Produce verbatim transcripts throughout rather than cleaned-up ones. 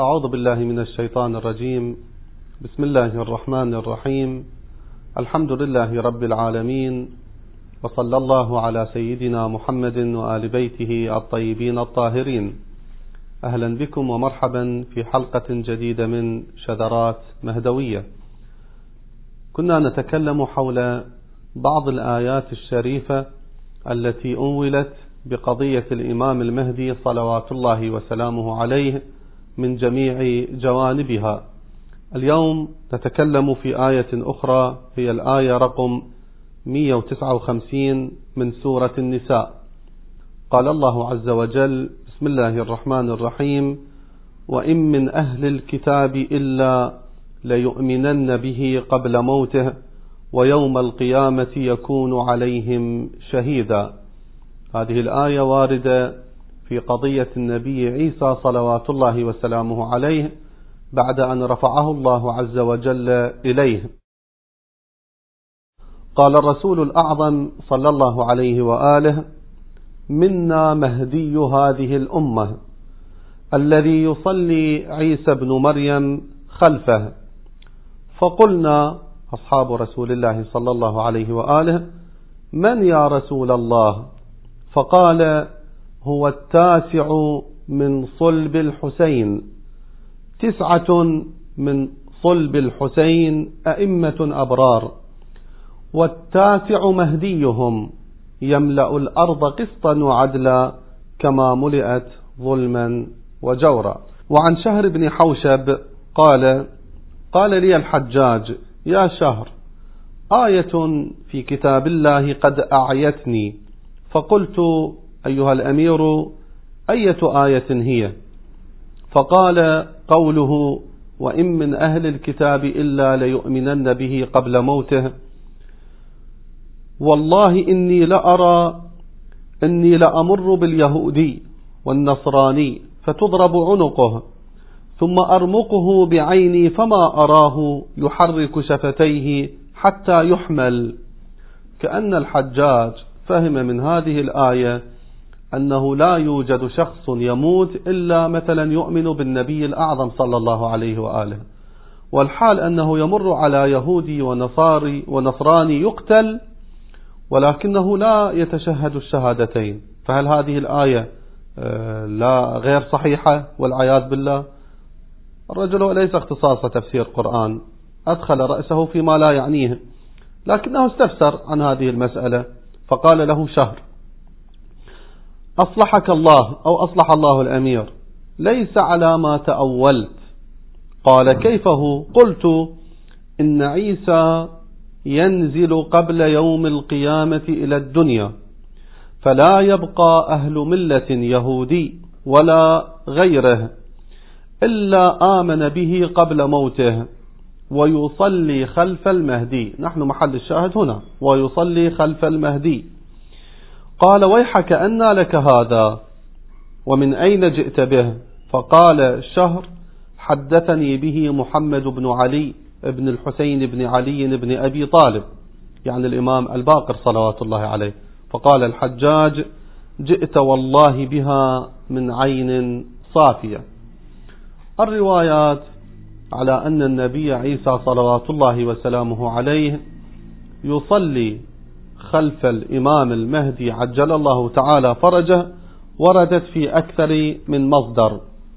أعوذ بالله من الشيطان الرجيم. بسم الله الرحمن الرحيم. الحمد لله رب العالمين، وصلى الله على سيدنا محمد وآل بيته الطيبين الطاهرين. أهلا بكم ومرحبا في حلقة جديدة من شذرات مهدوية. كنا نتكلم حول بعض الآيات الشريفة التي أولت بقضية الإمام المهدي صلوات الله وسلامه عليه من جميع جوانبها. اليوم نتكلم في آية أخرى، هي الآية رقم مئة وتسعة وخمسين من سورة النساء. قال الله عز وجل: بسم الله الرحمن الرحيم: وإن من أهل الكتاب إلا ليؤمنن به قبل موته ويوم القيامة يكون عليهم شهيدا. هذه الآية واردة في قضية النبي عيسى صلوات الله وسلامه عليه بعد أن رفعه الله عز وجل إليه. قال الرسول الأعظم صلى الله عليه وآله: منا مهدي هذه الأمة الذي يصلي عيسى بن مريم خلفه. فقلنا أصحاب رسول الله صلى الله عليه وآله: من يا رسول الله؟ فقال: هو التاسع من صلب الحسين، تسعة من صلب الحسين أئمة أبرار، والتاسع مهديهم يملأ الأرض قسطا وعدلا كما ملئت ظلما وجورا. وعن شهر بن حوشب قال: قال لي الحجاج: يا شهر، آية في كتاب الله قد أعيتني. فقلت: أيها الأمير، أية آية هي؟ فقال: قوله: وإن من أهل الكتاب إلا ليؤمنن به قبل موته. والله إني لأرى إني لأمر باليهودي والنصراني فتضرب عنقه، ثم أرمقه بعيني فما أراه يحرك شفتيه حتى يحمل. كأن الحجاج فهم من هذه الآية أنه لا يوجد شخص يموت إلا مثلا يؤمن بالنبي الأعظم صلى الله عليه وآله، والحال أنه يمر على يهودي ونصاري ونصراني يقتل ولكنه لا يتشهد الشهادتين. فهل هذه الآية لا غير صحيحة والعياذ بالله؟ الرجل ليس اختصاص تفسير قرآن، أدخل رأسه فيما لا يعنيه، لكنه استفسر عن هذه المسألة فقال له شهر: أصلحك الله أو أصلح الله الأمير، ليس على ما تأولت. قال: كيف هو؟ قلت: إن عيسى ينزل قبل يوم القيامة إلى الدنيا، فلا يبقى أهل ملة يهودي ولا غيره إلا آمن به قبل موته ويصلي خلف المهدي. نحن محل الشاهد هنا: ويصلي خلف المهدي. قال: ويحك أنى لك هذا ومن أين جئت به؟ فقال الشهر: حدثني به محمد بن علي بن الحسين بن علي بن أبي طالب، يعني الإمام الباقر صلوات الله عليه. فقال الحجاج: جئت والله بها من عين صافية. الروايات على أن النبي عيسى صلوات الله وسلامه عليه يصلي خلف الإمام المهدي عجل الله تعالى فرجه وردت في أكثر من مصدر،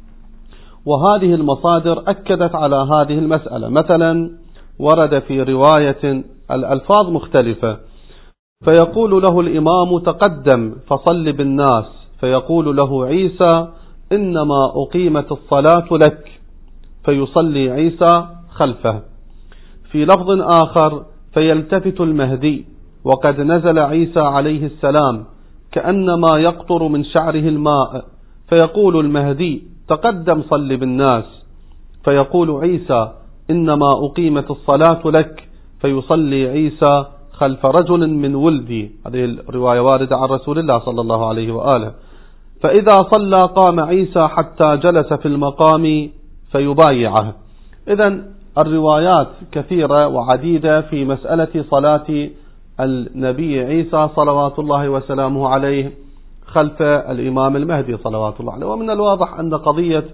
وهذه المصادر أكدت على هذه المسألة. مثلا ورد في رواية الألفاظ مختلفة، فيقول له الإمام: تقدم فصل بالناس، فيقول له عيسى: إنما أقيمت الصلاة لك، فيصلي عيسى خلفه. في لفظ آخر: فيلتفت المهدي وقد نزل عيسى عليه السلام كأنما يقطر من شعره الماء، فيقول المهدي: تقدم صل بالناس، فيقول عيسى: إنما أقيمت الصلاة لك، فيصلي عيسى خلف رجل من ولدي. هذه الرواية واردة عن رسول الله صلى الله عليه وآله. فإذا صلى قام عيسى حتى جلس في المقام فيبايعه. إذن الروايات كثيرة وعديدة في مسألة صلاة النبي عيسى صلوات الله وسلامه عليه خلف الإمام المهدي صلوات الله عليه. ومن الواضح أن قضية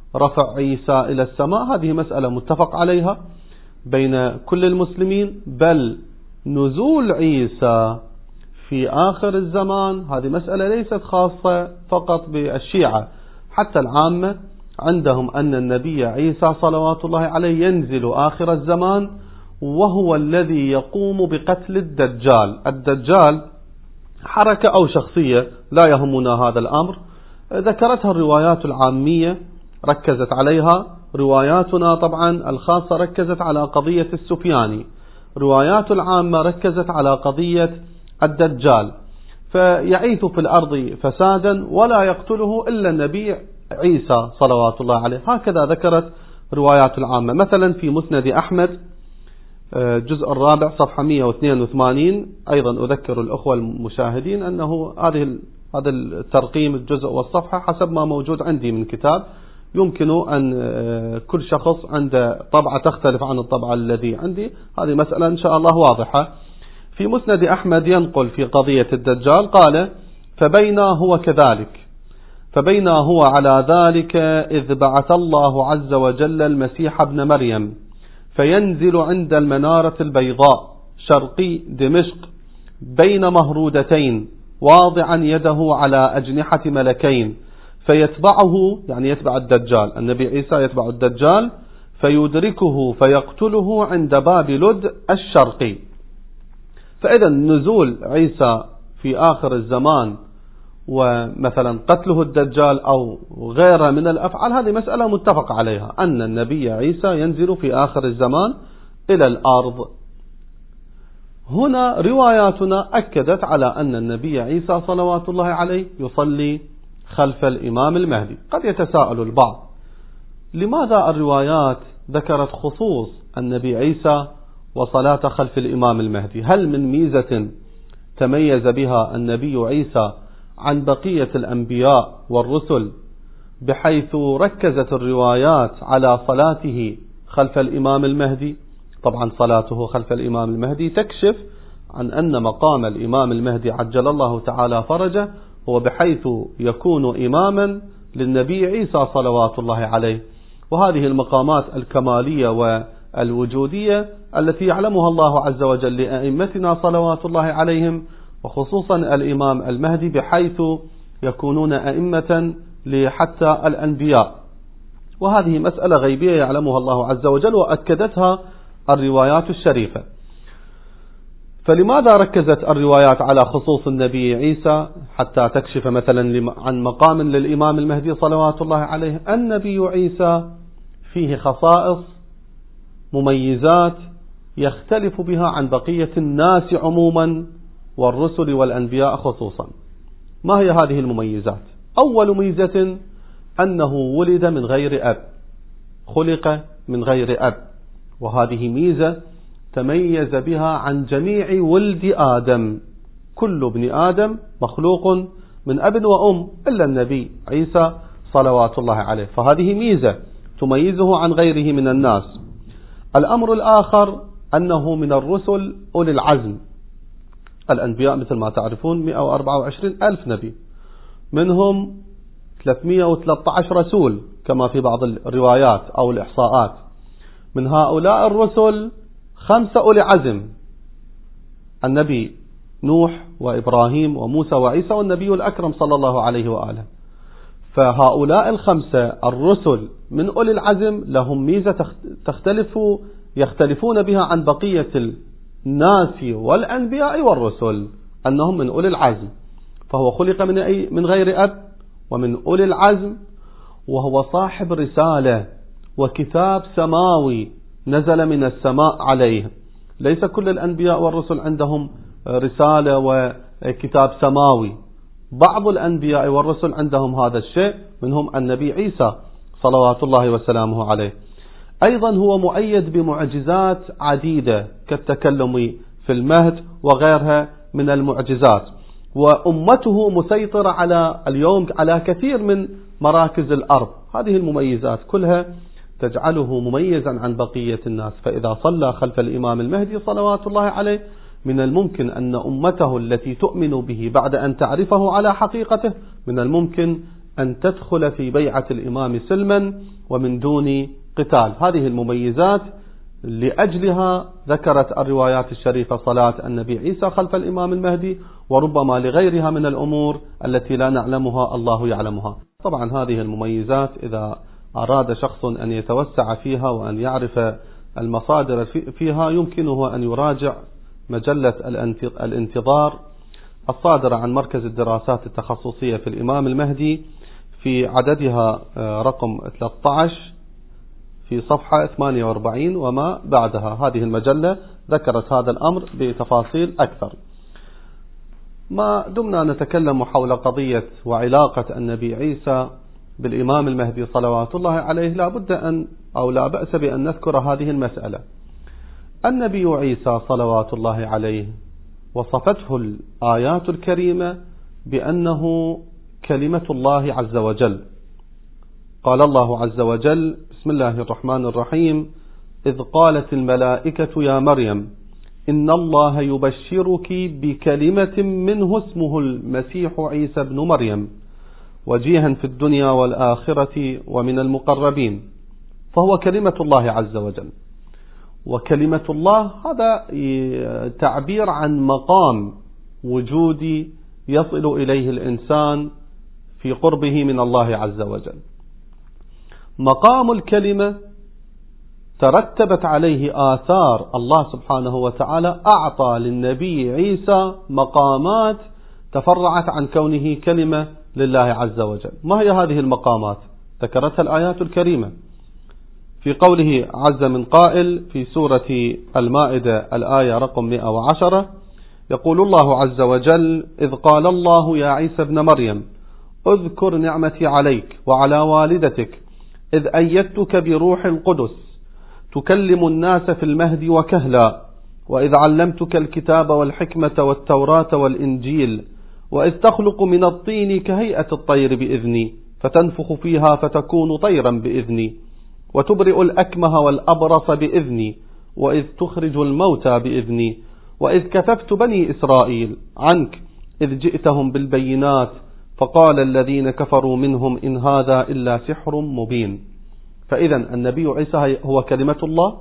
رفع عيسى إلى السماء، هذه مسألة متفق عليها بين كل المسلمين. بل نزول عيسى في آخر الزمان هذه مسألة ليست خاصة فقط بالشيعة، حتى العامة عندهم أن النبي عيسى صلوات الله عليه ينزل آخر الزمان، وهو الذي يقوم بقتل الدجال. الدجال حركة أو شخصية لا يهمنا هذا الأمر، ذكرتها الروايات العامية ركزت عليها، رواياتنا طبعا الخاصة ركزت على قضية السفياني، روايات العامة ركزت على قضية الدجال. فيعيث في الأرض فسادا ولا يقتله إلا النبي عيسى صلوات الله عليه، هكذا ذكرت روايات العامة. مثلا في مسند أحمد جزء الرابع صفحة مئة واثنين وثمانين، أيضا أذكر الأخوة المشاهدين أنه هذه هذا الترقيم الجزء والصفحة حسب ما موجود عندي من كتاب، يمكن أن كل شخص عنده طبعة تختلف عن الطبعة الذي عندي، هذه مسألة إن شاء الله واضحة. في مسند أحمد ينقل في قضية الدجال قال: فبينا هو كذلك فبينا هو على ذلك إذ بعث الله عز وجل المسيح ابن مريم فينزل عند المنارة البيضاء شرقي دمشق بين مهرودتين واضعا يده على أجنحة ملكين، فيتبعه يعني يتبع الدجال، النبي عيسى يتبع الدجال فيدركه فيقتله عند باب لد الشرقي. فإذا نزول عيسى في آخر الزمان ومثلا قتله الدجال أو غيرها من الأفعال هذه مسألة متفق عليها، أن النبي عيسى ينزل في آخر الزمان إلى الأرض. هنا رواياتنا أكدت على أن النبي عيسى صلوات الله عليه يصلي خلف الإمام المهدي. قد يتساءل البعض لماذا الروايات ذكرت خصوص النبي عيسى وصلاة خلف الإمام المهدي؟ هل من ميزة تميز بها النبي عيسى عن بقية الأنبياء والرسل بحيث ركزت الروايات على صلاته خلف الإمام المهدي؟ طبعا صلاته خلف الإمام المهدي تكشف عن أن مقام الإمام المهدي عجل الله تعالى فرجه هو بحيث يكون إماما للنبي عيسى صلوات الله عليه. وهذه المقامات الكمالية والوجودية التي يعلمها الله عز وجل لأئمتنا صلوات الله عليهم، وخصوصا الإمام المهدي بحيث يكونون أئمة لحتى الأنبياء. وهذه مسألة غيبية يعلمها الله عز وجل وأكدتها الروايات الشريفة. فلماذا ركزت الروايات على خصوص النبي عيسى حتى تكشف مثلا عن مقام للإمام المهدي صلوات الله عليه؟ النبي عيسى فيه خصائص مميزات يختلف بها عن بقية الناس عموما والرسل والأنبياء خصوصا. ما هي هذه المميزات؟ أول ميزة أنه ولد من غير أب، خلق من غير أب، وهذه ميزة تميز بها عن جميع ولد آدم. كل ابن آدم مخلوق من أب وأم إلا النبي عيسى صلوات الله عليه، فهذه ميزة تميزه عن غيره من الناس. الأمر الآخر أنه من الرسل أولي العزم. الأنبياء مثل ما تعرفون مئة وأربعة وعشرين ألف نبي، منهم ثلاثمئة وثلاثة عشر رسول كما في بعض الروايات أو الإحصاءات. من هؤلاء الرسل خمسة أولي عزم: النبي نوح وإبراهيم وموسى وعيسى والنبي الأكرم صلى الله عليه وآله. فهؤلاء الخمسة الرسل من أولي العزم لهم ميزة تختلف يختلفون بها عن بقية الناس والأنبياء والرسل، أنهم من أولي العزم. فهو خلق من أي من غير أب ومن أولي العزم، وهو صاحب رسالة وكتاب سماوي نزل من السماء عليه. ليس كل الأنبياء والرسل عندهم رسالة وكتاب سماوي، بعض الأنبياء والرسل عندهم هذا الشيء، منهم النبي عيسى صلوات الله وسلامه عليه. أيضا هو مؤيد بمعجزات عديدة كالتكلم في المهد وغيرها من المعجزات، وأمته مسيطرة على اليوم على كثير من مراكز الأرض. هذه المميزات كلها تجعله مميزا عن بقية الناس. فإذا صلى خلف الإمام المهدي صلوات الله عليه من الممكن أن أمته التي تؤمن به بعد أن تعرفه على حقيقته من الممكن أن تدخل في بيعة الإمام سلما ومن دون قتال. هذه المميزات لأجلها ذكرت الروايات الشريفة صلاة النبي عيسى خلف الإمام المهدي، وربما لغيرها من الأمور التي لا نعلمها الله يعلمها. طبعا هذه المميزات إذا أراد شخص أن يتوسع فيها وأن يعرف المصادر فيها يمكنه أن يراجع مجلة الانتظار الصادرة عن مركز الدراسات التخصصية في الإمام المهدي في عددها رقم ثلاثة عشر في صفحة ثمانية وأربعين وما بعدها. هذه المجلة ذكرت هذا الأمر بتفاصيل أكثر. ما دمنا نتكلم حول قضية وعلاقة النبي عيسى بالإمام المهدي صلوات الله عليه، لا بد أن أو لا بأس بأن نذكر هذه المسألة. النبي عيسى صلوات الله عليه وصفته الآيات الكريمة بأنه كلمة الله عز وجل. قال الله عز وجل: بسم الله الرحمن الرحيم: إذ قالت الملائكة يا مريم إن الله يبشرك بكلمة منه اسمه المسيح عيسى بن مريم وجيها في الدنيا والآخرة ومن المقربين. فهو كلمة الله عز وجل. وكلمة الله هذا تعبير عن مقام وجودي يصل إليه الإنسان في قربه من الله عز وجل. مقام الكلمة ترتبت عليه آثار الله سبحانه وتعالى أعطى للنبي عيسى مقامات تفرعت عن كونه كلمة لله عز وجل. ما هي هذه المقامات؟ ذكرتها الآيات الكريمة في قوله عز من قائل في سورة المائدة الآية رقم مئة وعشرة، يقول الله عز وجل: إذ قال الله يا عيسى ابن مريم اذكر نعمتي عليك وعلى والدتك إذ أيدتك بروح القدس تكلم الناس في المهد وكهلا وإذ علمتك الكتاب والحكمة والتوراة والإنجيل وإذ تخلق من الطين كهيئة الطير بإذني فتنفخ فيها فتكون طيرا بإذني وتبرئ الأكمه والأبرص بإذني وإذ تخرج الموتى بإذني وإذ كففت بني إسرائيل عنك إذ جئتهم بالبينات فقال الذين كفروا منهم إن هذا إلا سحر مبين. فإذا النبي عيسى هو كلمة الله،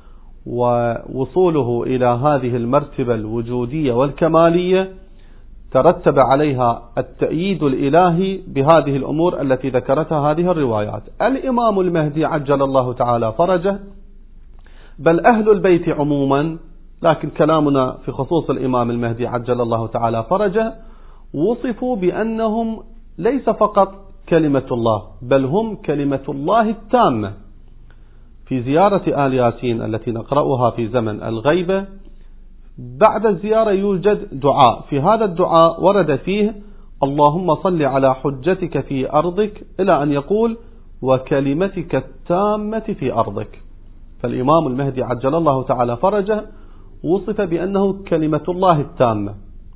ووصوله إلى هذه المرتبة الوجودية والكمالية ترتب عليها التأييد الإلهي بهذه الأمور التي ذكرتها هذه الروايات. الإمام المهدي عجل الله تعالى فرجه، بل أهل البيت عموما، لكن كلامنا في خصوص الإمام المهدي عجل الله تعالى فرجه، وصفوا بأنهم ليس فقط كلمة الله بل هم كلمة الله التامة. في زيارة آل ياسين التي نقرأها في زمن الغيبة بعد الزيارة يوجد دعاء، في هذا الدعاء ورد فيه اللهم صل على حجتك في أرضك إلى أن يقول وكلمتك التامة في أرضك. فالإمام المهدي عجل الله تعالى فرجه وصف بأنه كلمة الله التامة.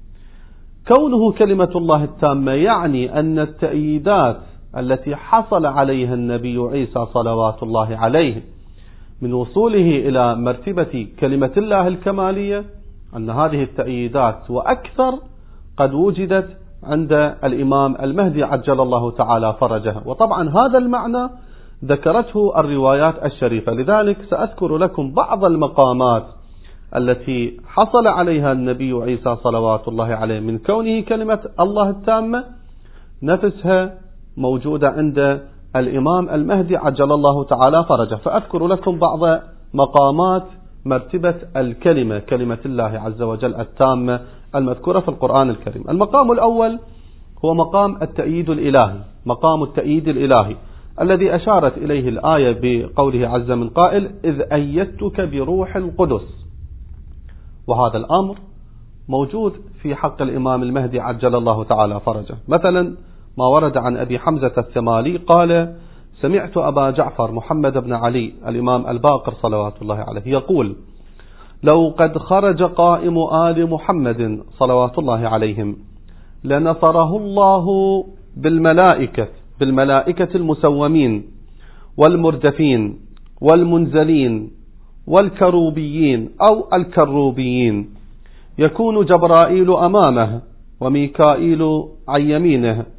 كونه كلمة الله التامة يعني أن التأييدات التي حصل عليها النبي عيسى صلوات الله عليه من وصوله إلى مرتبة كلمة الله الكمالية، أن هذه التأييدات وأكثر قد وجدت عند الإمام المهدي عجل الله تعالى فرجه. وطبعا هذا المعنى ذكرته الروايات الشريفة، لذلك سأذكر لكم بعض المقامات التي حصل عليها النبي عيسى صلوات الله عليه من كونه كلمة الله التامة، نفسها موجودة عند الإمام المهدي عجل الله تعالى فرجه. فأذكر لكم بعض مقامات مرتبة الكلمة، كلمة الله عز وجل التامة المذكورة في القرآن الكريم. المقام الأول هو مقام التأييد الإلهي، مقام التأييد الإلهي الذي أشارت إليه الآية بقوله عز من قائل إذ أيدتك بروح القدس. وهذا الأمر موجود في حق الإمام المهدي عجل الله تعالى فرجه. مثلا ما ورد عن أبي حمزة الثمالي قال سمعت أبا جعفر محمد بن علي الإمام الباقر صلوات الله عليه يقول لو قد خرج قائم آل محمد صلوات الله عليهم لنصره الله بالملائكة بالملائكة المسومين والمردفين والمنزلين والكروبيين أو الكروبيين، يكون جبرائيل أمامه وميكائيل عن يمينه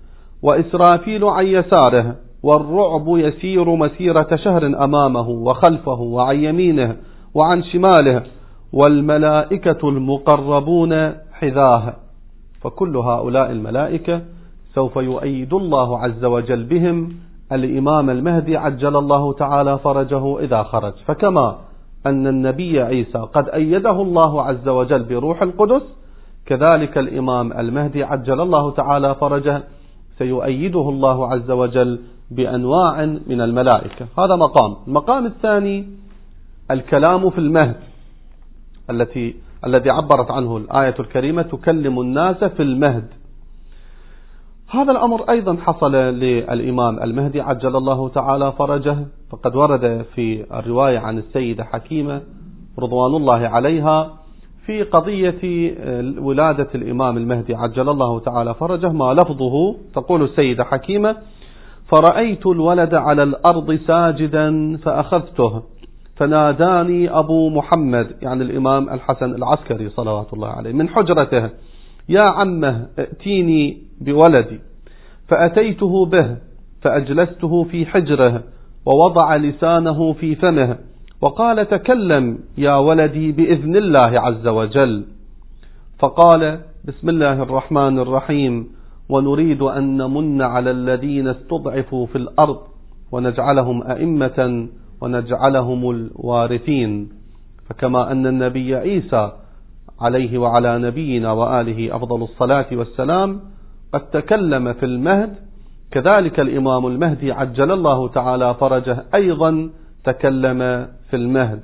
وإسرافيل عن يساره، والرعب يسير مسيرة شهر أمامه وخلفه وعن يمينه وعن شماله، والملائكة المقربون حذاه. فكل هؤلاء الملائكة سوف يؤيد الله عز وجل بهم الإمام المهدي عجل الله تعالى فرجه إذا خرج. فكما أن النبي عيسى قد أيده الله عز وجل بروح القدس، كذلك الإمام المهدي عجل الله تعالى فرجه سيؤيده الله عز وجل بأنواع من الملائكة. هذا مقام. المقام الثاني الكلام في المهد التي الذي عبرت عنه الآية الكريمة، تكلم الناس في المهد. هذا الأمر أيضا حصل للإمام المهدي عجل الله تعالى فرجه، فقد ورد في الرواية عن السيدة حكيمة رضوان الله عليها في قضية ولادة الإمام المهدي عجل الله تعالى فرجه ما لفظه. تقول السيدة حكيمة: فرأيت الولد على الأرض ساجدا فأخذته، فناداني أبو محمد يعني الإمام الحسن العسكري صلوات الله عليه من حجرته: يا عمه ائتيني بولدي. فأتيته به فأجلسته في حجره ووضع لسانه في فمه وقال: تكلم يا ولدي بإذن الله عز وجل. فقال: بسم الله الرحمن الرحيم، ونريد أن نمن على الذين استضعفوا في الأرض ونجعلهم أئمة ونجعلهم الوارثين. فكما أن النبي عيسى عليه وعلى نبينا وآله أفضل الصلاة والسلام قد تكلم في المهد، كذلك الإمام المهدي عجل الله تعالى فرجه أيضا تكلم في المهد.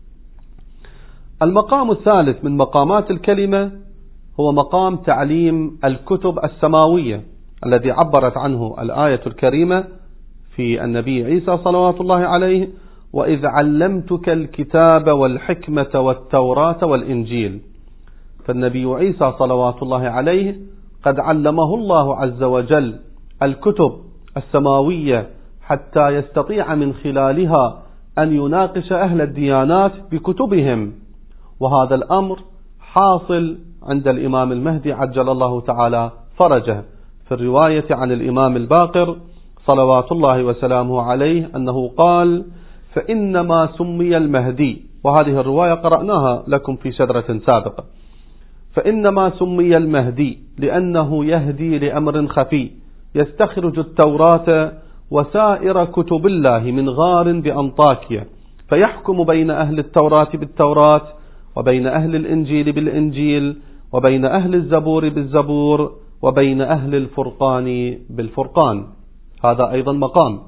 المقام الثالث من مقامات الكلمة هو مقام تعليم الكتب السماوية الذي عبرت عنه الآية الكريمة في النبي عيسى صلوات الله عليه: وإذ علمتك الكتاب والحكمة والتوراة والإنجيل. فالنبي عيسى صلوات الله عليه قد علمه الله عز وجل الكتب السماوية حتى يستطيع من خلالها أن يناقش أهل الديانات بكتبهم، وهذا الأمر حاصل عند الإمام المهدي عجل الله تعالى فرجه. في الرواية عن الإمام الباقر صلوات الله وسلامه عليه أنه قال: فإنما سمي المهدي، وهذه الرواية قرأناها لكم في شذرة سابقة، فإنما سمي المهدي لأنه يهدي لأمر خفي يستخرج التوراة وسائر كتب الله من غار بأنطاكيا، فيحكم بين أهل التوراة بالتوراة، وبين أهل الإنجيل بالإنجيل، وبين أهل الزبور بالزبور، وبين أهل الفرقان بالفرقان. هذا أيضا مقام.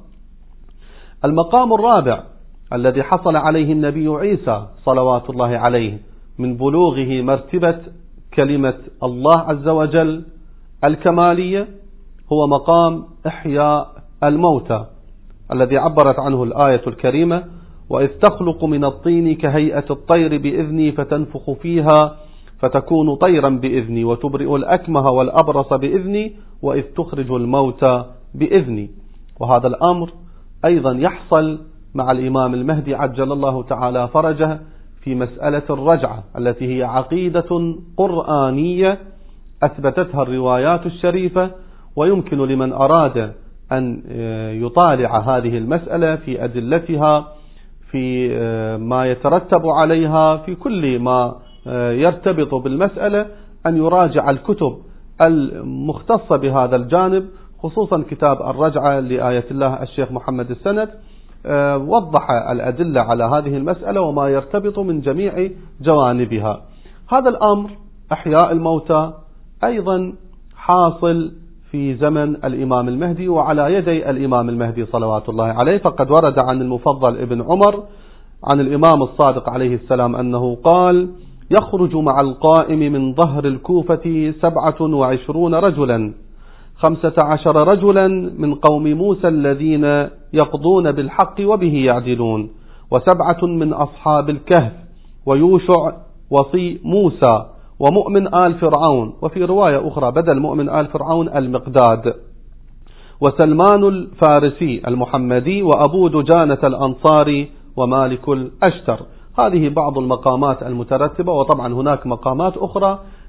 المقام الرابع الذي حصل عليه النبي عيسى صلوات الله عليه من بلوغه مرتبة كلمة الله عز وجل الكمالية هو مقام إحياء الموتى الذي عبرت عنه الآية الكريمة: وإذ تخلق من الطين كهيئة الطير بإذني فتنفخ فيها فتكون طيرا بإذني وتبرئ الأكمه والأبرص بإذني وإذ تخرج الموتى بإذني. وهذا الأمر أيضا يحصل مع الإمام المهدي عجل الله تعالى فرجه في مسألة الرجعة التي هي عقيدة قرآنية أثبتتها الروايات الشريفة، ويمكن لمن أراد أن يطالع هذه المسألة في أدلتها في ما يترتب عليها في كل ما يرتبط بالمسألة أن يراجع الكتب المختصة بهذا الجانب، خصوصا كتاب الرجعة لآية الله الشيخ محمد السند وضح الأدلة على هذه المسألة وما يرتبط من جميع جوانبها. هذا الأمر إحياء الموتى أيضا حاصل في زمن الإمام المهدي وعلى يدي الإمام المهدي صلوات الله عليه. فقد ورد عن المفضل ابن عمر عن الإمام الصادق عليه السلام أنه قال: يخرج مع القائم من ظهر الكوفة سبعة وعشرون رجلا، خمسة عشر رجلا من قوم موسى الذين يقضون بالحق وبه يعدلون، وسبعة من أصحاب الكهف، ويوشع وصي موسى، ومؤمن آل فرعون، وفي رواية أخرى بدل مؤمن آل فرعون المقداد، وسلمان الفارسي المحمدي، وأبو دجانة الأنصاري، ومالك الأشتر. هذه بعض المقامات المترتبة، وطبعا هناك مقامات أخرى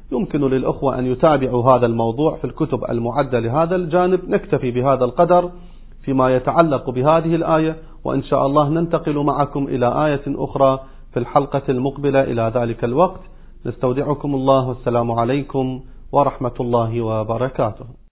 يمكن للأخوة أن يتابعوا هذا الموضوع في الكتب المعدة لهذا الجانب. نكتفي بهذا القدر فيما يتعلق بهذه الآية، وإن شاء الله ننتقل معكم إلى آية أخرى في الحلقة المقبلة. إلى ذلك الوقت نستودعكم الله، والسلام عليكم ورحمة الله وبركاته.